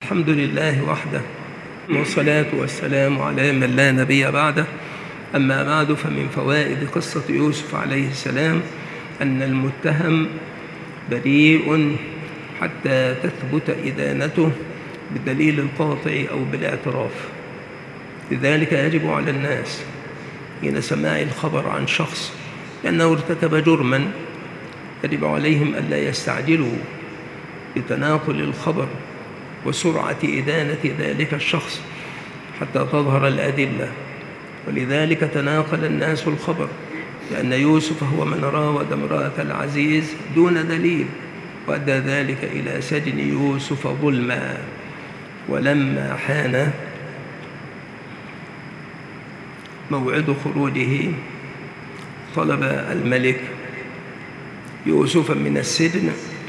الحمد لله وحده، والصلاة والسلام على من لا نبي بعده. أما بعد، فمن فوائد قصة يوسف عليه السلام أن المتهم بريء حتى تثبت إدانته بالدليل القاطع أو بالاعتراف. لذلك يجب على الناس حين سماع الخبر عن شخص لأنه ارتكب جرما، يجب عليهم ألا يستعجلوا بتناقل الخبر وسرعة إدانة ذلك الشخص حتى تظهر الأدلة. ولذلك تناقل الناس الخبر، لأن يوسف هو من راود امرأة العزيز دون دليل، وأدى ذلك إلى سجن يوسف ظلما. ولما حان موعد خروجه طلب الملك يوسف من السجن،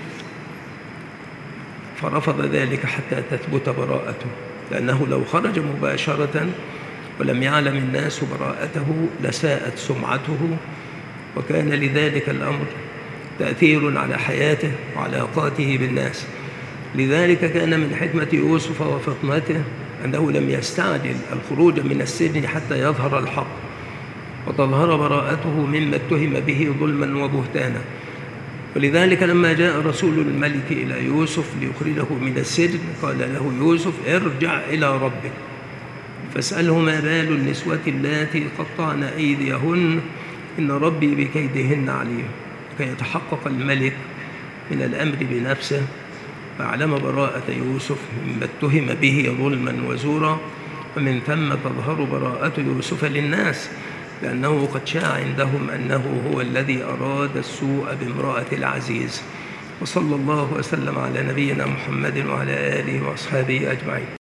فرفض ذلك حتى تثبت براءته، لأنه لو خرج مباشرة ولم يعلم الناس براءته لساءت سمعته، وكان لذلك الأمر تأثير على حياته وعلاقاته بالناس. لذلك كان من حكمة يوسف وفطنته أنه لم يستعجل الخروج من السجن حتى يظهر الحق وتظهر براءته مما اتهم به ظلما وبهتانا. ولذلك لما جاء رسول الملك إلى يوسف ليخرجه من السجن قال له يوسف: ارجع إلى ربك فاسأله ما بال النسوة اللاتي قطعن أيديهن إن ربي بكيدهن عليم. كي يتحقق الملك من الأمر بنفسه فأعلم براءة يوسف مما اتهم به ظلما وزورا، ومن ثم تظهر براءة يوسف للناس، لأنه قد شاع عندهم أنه هو الذي أراد السوء بامرأة العزيز. وصلى الله وسلم على نبينا محمد وعلى آله وأصحابه أجمعين.